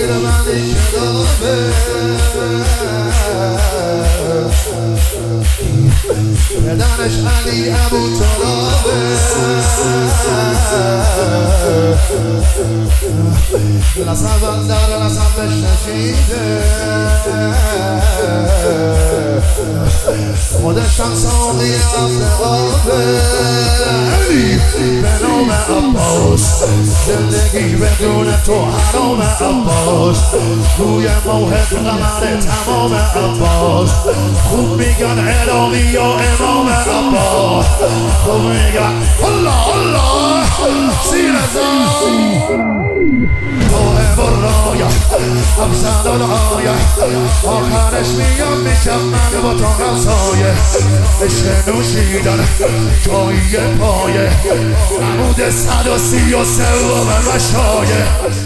زیر بندی کلابه پدرش علی ابو طلابه لسن بندر لسن بشنشیده خودش هم ساقی آبه علی به نام عباس زندگی بدون تو حرام عباس روی موهد قمر تمام عباس خوب میگن عراقی یا امام عباس خوب میگن الله الله سیر زن توه برایا افزن الآیه آخرش میام میشم من با تو همسایه عشق نوشیدن جایی پایه عمود 133 و مشایه